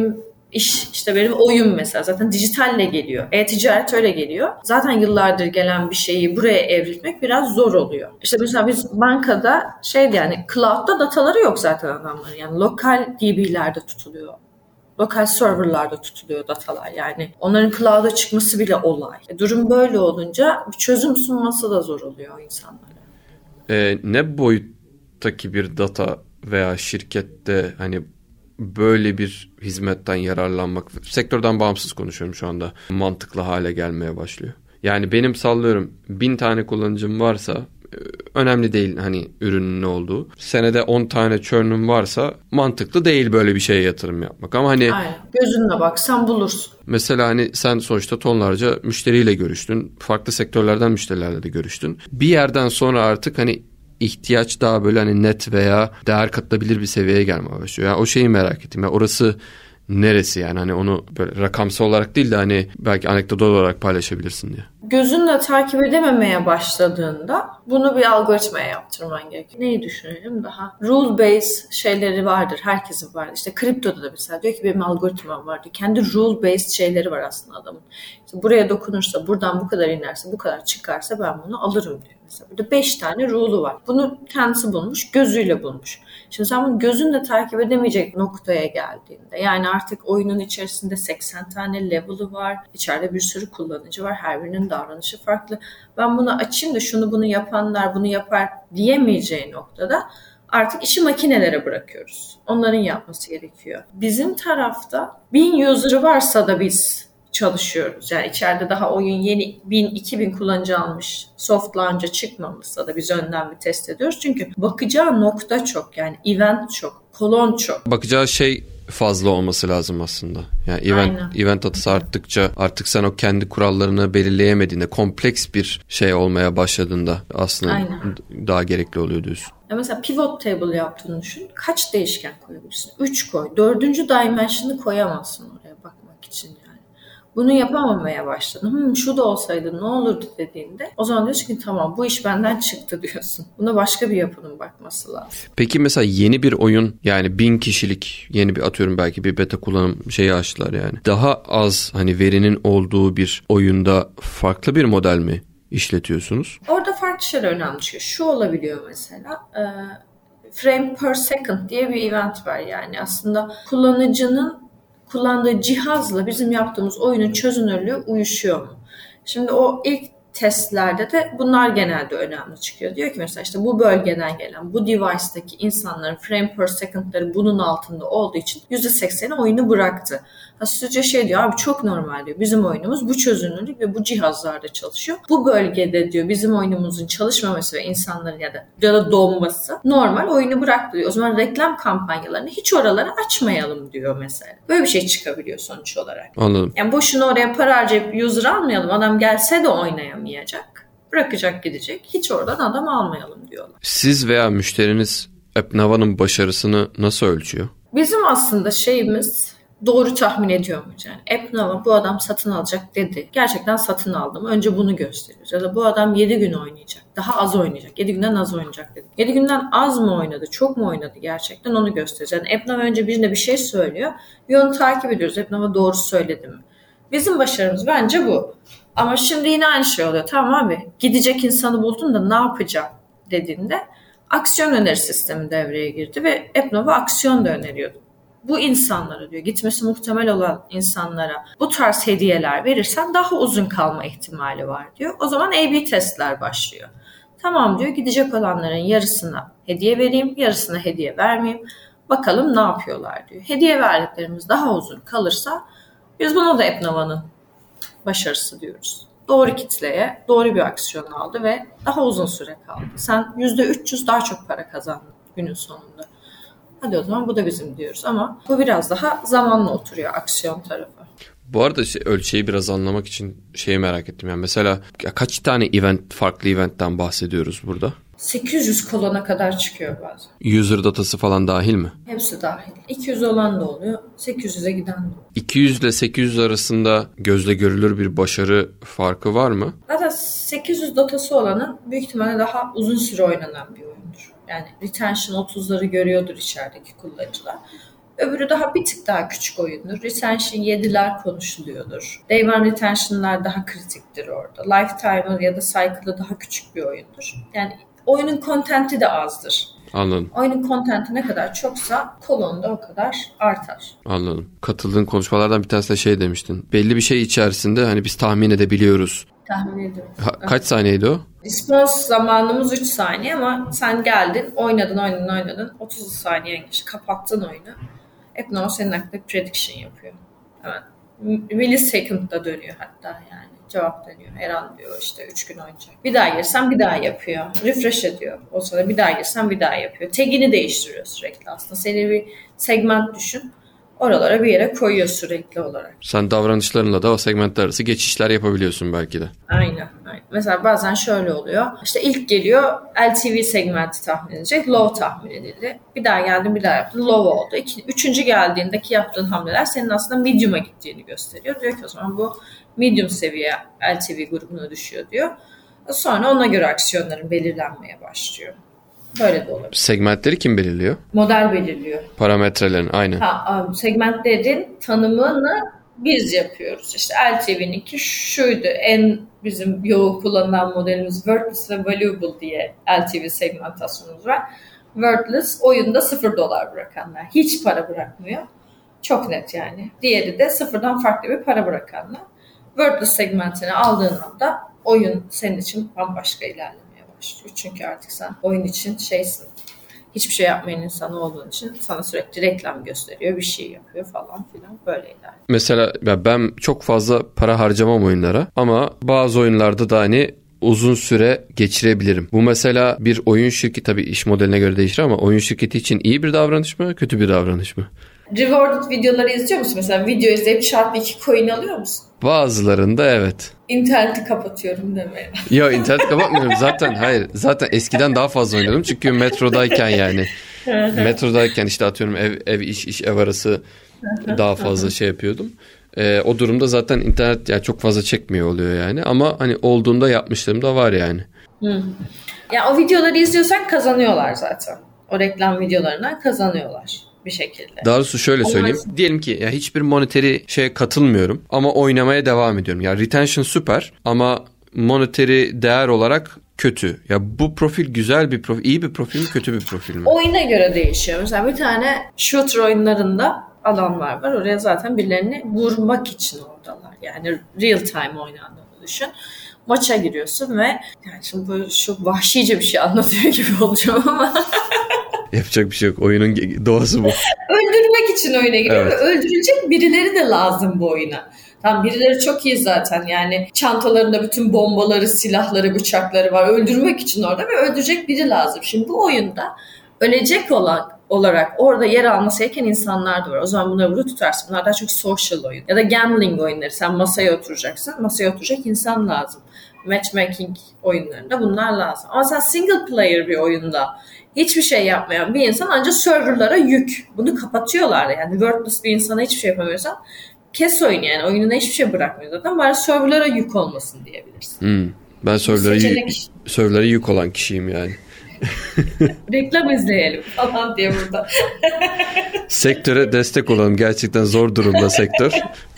S2: İş işte benim oyun mesela zaten dijitalle geliyor. E-ticaret öyle geliyor. Zaten yıllardır gelen bir şeyi buraya evrilmek biraz zor oluyor. İşte mesela biz bankada şeydi yani cloud'da dataları yok zaten adamların. Yani lokal D B'lerde tutuluyor. Lokal serverlarda tutuluyor datalar yani. Onların cloud'a çıkması bile olay. E, durum böyle olunca bir çözüm sunması da zor oluyor insanlara.
S1: Ee, ne boyuttaki bir data veya şirkette hani böyle bir hizmetten yararlanmak, sektörden bağımsız konuşuyorum şu anda, mantıklı hale gelmeye başlıyor? Yani benim sallıyorum bin tane kullanıcım varsa önemli değil hani ürünün ne olduğu. Senede on tane churn'un varsa mantıklı değil böyle bir şeye yatırım yapmak. Ama hani
S2: aynen. Gözünle baksan bulursun.
S1: Mesela hani sen sonuçta tonlarca müşteriyle görüştün. Farklı sektörlerden müşterilerle de görüştün. Bir yerden sonra artık hani ihtiyaç daha böyle hani net veya değer katılabilir bir seviyeye gelmeye başlıyor. Yani o şeyi merak ettim. Yani orası neresi yani hani onu böyle rakamsal olarak değil de hani belki anekdotal olarak paylaşabilirsin diye.
S2: Gözünle takip edememeye başladığında bunu bir algoritmaya yaptırman gerekiyor. Neyi düşünelim daha? Rule based şeyleri vardır. Herkesin vardır. İşte kriptoda da mesela diyor ki benim algoritmam vardı. Kendi rule based şeyleri var aslında adamın. İşte buraya dokunursa, buradan bu kadar inerse, bu kadar çıkarsa ben bunu alırım diyor. Mesela burada beş tane rule'u var. Bunu kendisi bulmuş, gözüyle bulmuş. Şimdi sen bunu gözünle takip edemeyecek noktaya geldiğinde, yani artık oyunun içerisinde seksen tane level'ı var, içeride bir sürü kullanıcı var, her birinin davranışı farklı. Ben bunu açayım da şunu bunu yapanlar bunu yapar diyemeyeceği noktada artık işi makinelere bırakıyoruz. Onların yapması gerekiyor. Bizim tarafta bin user'ı varsa da biz çalışıyoruz. Yani içeride daha oyun yeni bin iki bin kullanıcı almış, soft launch'a çıkmamışsa da biz önden bir test ediyoruz. Çünkü bakacağı nokta çok, yani event çok, kolon çok.
S1: Bakacağı şey fazla olması lazım aslında. Yani event Aynen. event atısı arttıkça artık sen o kendi kurallarını belirleyemediğinde, kompleks bir şey olmaya başladığında aslında Aynen. daha gerekli oluyor diyorsun.
S2: Ya mesela pivot table yaptığını düşün. Kaç değişken koyabilirsin? üç koy. Dördüncü dimension'ı koyamazsın oraya bakmak için yani. Bunu yapamamaya başladım. Hmm, şu da olsaydı ne olurdu dediğinde o zaman diyorsun ki tamam bu iş benden çıktı diyorsun. Buna başka bir yapının bakması lazım.
S1: Peki mesela yeni bir oyun, yani bin kişilik yeni bir, atıyorum belki bir beta kullanım şeyi açtılar yani. Daha az hani verinin olduğu bir oyunda farklı bir model mi işletiyorsunuz?
S2: Orada farklı şeyler önemli çıkıyor. Şu olabiliyor mesela. E, frame per second diye bir event var yani. Aslında kullanıcının kullandığı cihazla bizim yaptığımız oyunun çözünürlüğü uyuşuyor mu? Şimdi o ilk testlerde de bunlar genelde önemli çıkıyor. Diyor ki mesela işte bu bölgeden gelen, bu device'daki insanların frame per second'ları bunun altında olduğu için yüzde sekseni oyunu bıraktı. Hızlıca şey diyor, abi çok normal diyor. Bizim oyunumuz bu çözünürlük ve bu cihazlarda çalışıyor. Bu bölgede diyor bizim oyunumuzun çalışmaması ve insanların ya da ya da donması normal, oyunu bıraktı diyor. O zaman reklam kampanyalarını hiç oralara açmayalım diyor mesela. Böyle bir şey çıkabiliyor sonuç olarak.
S1: Anladım.
S2: Yani boşuna oraya para harcayıp user almayalım. Adam gelse de oynayamayacak. Bırakacak gidecek. Hiç oradan adam almayalım diyorlar.
S1: Siz veya müşteriniz AppNava'nın başarısını nasıl ölçüyor?
S2: Bizim aslında şeyimiz doğru tahmin ediyor muyuz? Yani AppNava bu adam satın alacak dedi. Gerçekten satın aldım. Önce bunu gösteriyoruz. Ya da bu adam yedi gün oynayacak. Daha az oynayacak. yedi günden az oynayacak dedi. yedi günden az mı oynadı? Çok mu oynadı gerçekten? Onu gösteriyoruz. Yani AppNava önce birine bir şey söylüyor. Ve onu takip ediyoruz. AppNava doğru söyledi mi? Bizim başarımız bence bu. Ama şimdi yine aynı şey oluyor. Tamam abi, gidecek insanı buldun da ne yapacağım dediğinde aksiyon öneri sistemi devreye girdi ve AppNava aksiyon da öneriyordu. Bu insanlara diyor, gitmesi muhtemel olan insanlara bu tarz hediyeler verirsen daha uzun kalma ihtimali var diyor. O zaman A B testler başlıyor. Tamam diyor, gidecek olanların yarısına hediye vereyim, yarısına hediye vermeyeyim. Bakalım ne yapıyorlar diyor. Hediye verdiklerimiz daha uzun kalırsa biz buna da AppNava'nın başarısı diyoruz. Doğru kitleye doğru bir aksiyon aldı ve daha uzun süre kaldı. Sen yüzde üç yüz daha çok para kazandın günün sonunda. Hadi o zaman bu da bizim diyoruz ama bu biraz daha zamanla oturuyor aksiyon tarafı.
S1: Bu arada şey, ölçeği biraz anlamak için şeyi merak ettim. Yani mesela kaç tane event, farklı eventten bahsediyoruz burada?
S2: sekiz yüz kolona kadar çıkıyor bazen.
S1: User datası falan dahil mi?
S2: Hepsi dahil. iki yüz olan da oluyor, sekiz yüze giden de oluyor.
S1: iki yüz ile sekiz yüz arasında gözle görülür bir başarı farkı var mı?
S2: Zaten sekiz yüz datası olanın büyük ihtimalle daha uzun süre oynanan bir oyundur. Yani retention otuzları görüyordur içerideki kullanıcılar. Öbürü daha bir tık daha küçük oyundur. Retention yediler konuşuluyordur. Day one retention'lar daha kritiktir orada. Lifetime'ı ya da cycle'ı daha küçük bir oyundur. Yani oyunun content'i de azdır.
S1: Anladım.
S2: Oyunun content'i ne kadar çoksa kolon da o kadar artar.
S1: Anladım. Katıldığın konuşmalardan bir tanesi de şey demiştin. Belli bir şey içerisinde hani biz tahmin edebiliyoruz.
S2: Tahmin ediyorum.
S1: Ha, kaç saniyeydi o?
S2: Response zamanımız üç saniye ama sen geldin, oynadın, oynadın, oynadın. otuz saniye geçti, kapattın oyunu. Hep no senin hakkında prediction yapıyor. Hemen millisecond'da dönüyor hatta yani. Cevap dönüyor. Her an diyor işte üç gün oynayacak. Bir daha girsen bir daha yapıyor. Refresh ediyor. O sırada bir daha girsen bir daha yapıyor. Tagini değiştiriyor sürekli aslında. Seni bir segment düşün. Oralara bir yere koyuyor sürekli olarak.
S1: Sen davranışlarınla da o segmentler arası geçişler yapabiliyorsun belki de.
S2: Aynen, aynen. Mesela bazen şöyle oluyor. İşte ilk geliyor L T V segmenti tahmin edecek. Low tahmin edildi. Bir daha geldin bir daha yaptın. Low oldu. İki, üçüncü geldiğindeki yaptığın hamleler senin aslında medium'a gittiğini gösteriyor. Diyor ki o zaman bu medium seviye L T V grubuna düşüyor diyor. Sonra ona göre aksiyonların belirlenmeye başlıyor. Böyle de olabilir.
S1: Segmentleri kim belirliyor?
S2: Model belirliyor.
S1: Parametrelerin aynı.
S2: Ha, segmentlerin tanımını biz yapıyoruz. İşte L T V'ninki şuydu. En bizim yoğun kullanılan modelimiz Wordless ve Valuable diye L T V segmentasyonumuz var. Wordless oyunda sıfır dolar bırakanlar. Hiç para bırakmıyor. Çok net yani. Diğeri de sıfırdan farklı bir para bırakanlar. Wordless segmentini aldığın anda oyun senin için bambaşka ilerlemeye başlıyor. Çünkü artık sen oyun için şeysin. Hiçbir şey yapmayan insan olduğun için sana sürekli reklam gösteriyor, bir şey yapıyor falan filan, böyle ilerliyor.
S1: Mesela ben çok fazla para harcamam oyunlara ama bazı oyunlarda da hani uzun süre geçirebilirim. Bu mesela bir oyun şirketi, tabii iş modeline göre değişir ama oyun şirketi için iyi bir davranış mı, kötü bir davranış mı?
S2: Rewarded videoları izliyor musun? Mesela video izleyip çarpı iki coin alıyor musun?
S1: Bazılarında evet.
S2: İnterneti kapatıyorum demeye.
S1: Yok, internet kapatmıyorum zaten, hayır. Zaten eskiden daha fazla oynadım çünkü metrodayken yani. metrodayken işte atıyorum ev, ev iş iş ev arası daha fazla şey yapıyordum. Ee, o durumda zaten internet yani çok fazla çekmiyor oluyor yani. Ama hani olduğunda yapmışlığım da var yani.
S2: Hı. Ya o videoları izliyorsan kazanıyorlar zaten. O reklam videolarından kazanıyorlar bir şekilde.
S1: Daha doğrusu şöyle söyleyeyim. Onlar... Diyelim ki ya hiçbir monetary şeye katılmıyorum ama oynamaya devam ediyorum. Ya retention süper ama monetary değer olarak kötü. Ya bu profil güzel bir profil, iyi bir profil mi, kötü bir profil mi?
S2: Oyuna göre değişiyor. Mesela bir tane shooter oyunlarında adamlar var. Oraya zaten birilerini vurmak için oradalar. Yani real time oynandığını düşün. Maça giriyorsun ve yani şimdi böyle şu vahşice bir şey anlatıyor gibi olacağım ama
S1: yapacak bir şey yok. Oyunun doğası bu.
S2: Öldürmek için oyuna giriyor
S1: evet.
S2: Ve öldürecek birileri de lazım bu oyuna. Tam birileri çok iyi zaten, yani çantalarında bütün bombaları, silahları, bıçakları var. Öldürmek için orada ve öldürecek biri lazım. Şimdi bu oyunda ölecek olan olarak orada yer alması gereken insanlar da var. O zaman bunları burada tutarsın. Bunlar daha çok social oyun. Ya da gambling oyunları. Sen masaya oturacaksın. Masaya oturacak insan lazım. Matchmaking oyunlarında bunlar lazım. Ama sen single player bir oyunda hiçbir şey yapmayan bir insan ancak serverlara yük. Bunu kapatıyorlar yani. Wordless bir insana hiçbir şey yapamıyorsan kes oyunu yani. Oyununa hiçbir şey bırakmıyor zaten. Bari serverlara yük olmasın diyebilirsin.
S1: Hmm. Ben serverlara yük, serverlara yük olan kişiyim yani.
S2: Reklam izleyelim falan diye burada.
S1: Sektöre destek olalım. Gerçekten zor durumda sektör.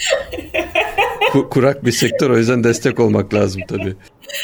S1: Ku- kurak bir sektör, o yüzden destek olmak lazım tabii.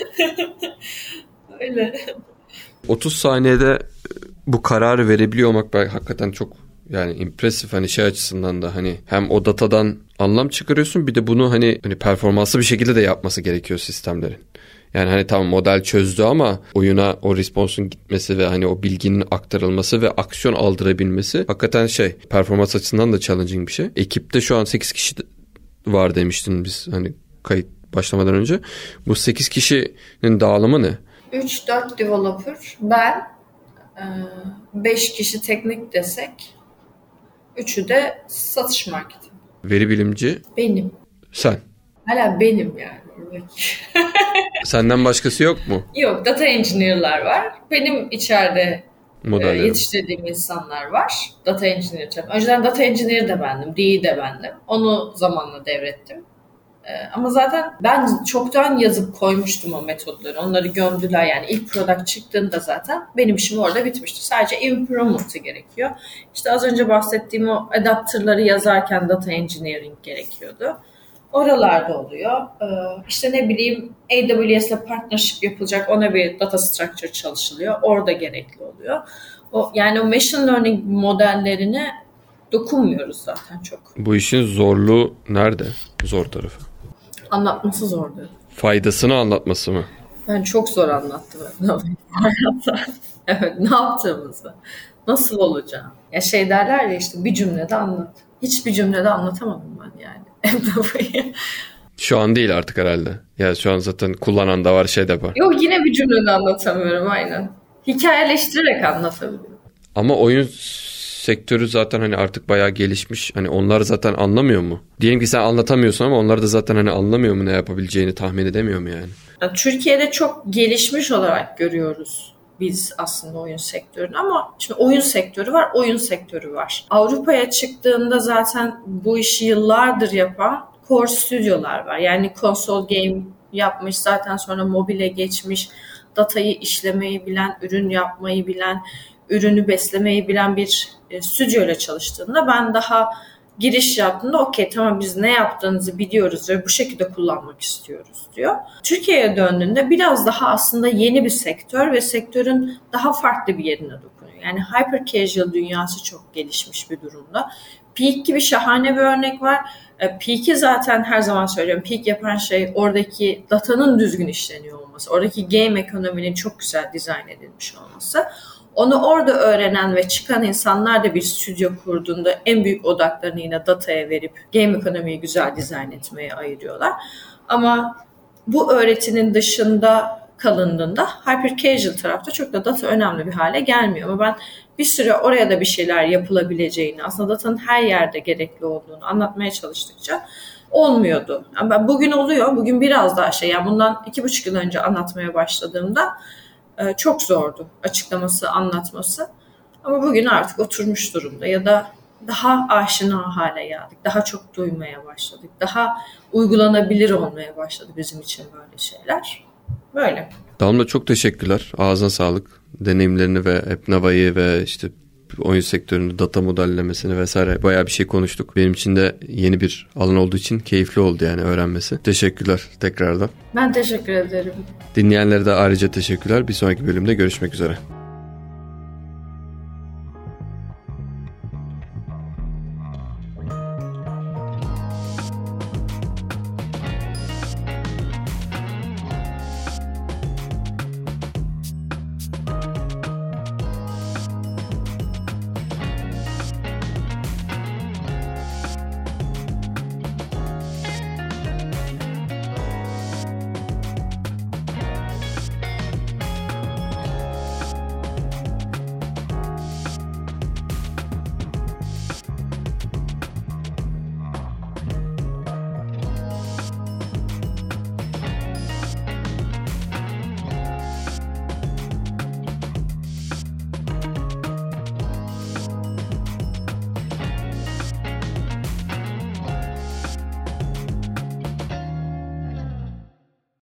S2: Öyle.
S1: otuz saniyede bu kararı verebiliyor olmak belki hakikaten çok yani impresif, hani şey açısından da hani hem o datadan anlam çıkarıyorsun, bir de bunu hani hani performanslı bir şekilde de yapması gerekiyor sistemlerin. Yani hani tamam model çözdü ama oyuna o response'un gitmesi ve hani o bilginin aktarılması ve aksiyon aldırabilmesi hakikaten şey, performans açısından da challenging bir şey. Ekipte şu an sekiz kişi var demiştin biz hani kayıt başlamadan önce. Bu sekiz kişinin dağılımı ne?
S2: üç dört developer, ben beş kişi teknik desek, üçü de satış marketing.
S1: Veri bilimci? Benim. Sen?
S2: Hala benim yani.
S1: Senden başkası yok mu?
S2: Yok, data engineer'lar var. Benim içeride Modellerim. yetiştirdiğim insanlar var. Data engineer. Önceden data engineer de bendim, D E de bendim. Onu zamanla devrettim. Ama zaten ben çoktan yazıp koymuştum o metodları. Onları gömdüler yani. İlk product çıktığında zaten benim işim orada bitmişti. Sadece improvement'ı gerekiyor. İşte az önce bahsettiğim o adapter'ları yazarken data engineering gerekiyordu. Oralarda oluyor. İşte ne bileyim A W S ile partnership yapılacak. Ona bir data structure çalışılıyor. Orada gerekli oluyor. O, yani o machine learning modellerine dokunmuyoruz zaten çok.
S1: Bu işin zorluğu nerede? Zor tarafı.
S2: Anlatması zordu.
S1: Faydasını anlatması mı?
S2: Ben çok zor anlattım. Evet, ne yaptığımızı, nasıl olacağını. Ya şey derler ya işte bir cümlede anlat. Hiçbir cümlede anlatamadım ben yani.
S1: Şu an değil artık herhalde. Ya şu an zaten kullanan da var, şey de var.
S2: Yok, yine bir cümlede anlatamıyorum aynen. Hikayeleştirerek anlatabiliyorum.
S1: Ama oyun sektörü zaten hani artık bayağı gelişmiş. Hani onlar zaten anlamıyor mu? Diyelim ki sen anlatamıyorsun ama onlar da zaten hani anlamıyor mu ne yapabileceğini, tahmin edemiyor mu yani?
S2: Yani Türkiye'de çok gelişmiş olarak görüyoruz biz aslında oyun sektörünü, ama şimdi oyun sektörü var, oyun sektörü var. Avrupa'ya çıktığında zaten bu işi yıllardır yapan core stüdyolar var. Yani konsol game yapmış, zaten sonra mobile geçmiş, datayı işlemeyi bilen, ürün yapmayı bilen, ürünü beslemeyi bilen bir e, stüdyoyla çalıştığında ben daha giriş yaptığında okey tamam biz ne yaptığınızı biliyoruz ve bu şekilde kullanmak istiyoruz diyor. Türkiye'ye döndüğünde biraz daha aslında yeni bir sektör ve sektörün daha farklı bir yerine dokunuyor. Yani hyper casual dünyası çok gelişmiş bir durumda. Peak gibi şahane bir örnek var. Peak'i zaten her zaman söylüyorum. Peak yapan şey oradaki datanın düzgün işleniyor olması. Oradaki game ekonominin çok güzel dizayn edilmiş olması. Onu orada öğrenen ve çıkan insanlar da bir stüdyo kurduğunda en büyük odaklarını yine dataya verip game ekonomiyi güzel dizayn etmeye ayırıyorlar. Ama bu öğretinin dışında kalındığında hyper casual tarafta çok da data önemli bir hale gelmiyor. Ama ben bir süre oraya da bir şeyler yapılabileceğini, aslında datanın her yerde gerekli olduğunu anlatmaya çalıştıkça olmuyordu. Yani ben bugün oluyor, bugün biraz daha şey, yani bundan iki buçuk yıl önce anlatmaya başladığımda çok zordu açıklaması, anlatması. Ama bugün artık oturmuş durumda ya da daha aşina hale geldik. Daha çok duymaya başladık. Daha uygulanabilir olmaya başladı bizim için böyle şeyler. Böyle.
S1: Damla çok teşekkürler. Ağzına sağlık. Deneyimlerini ve AppNava'yı ve işte oyun sektörünün data modellemesini vesaire bayağı bir şey konuştuk. Benim için de yeni bir alan olduğu için keyifli oldu yani öğrenmesi. Teşekkürler tekrardan.
S2: Ben teşekkür ederim.
S1: Dinleyenlere de ayrıca teşekkürler. Bir sonraki bölümde görüşmek üzere.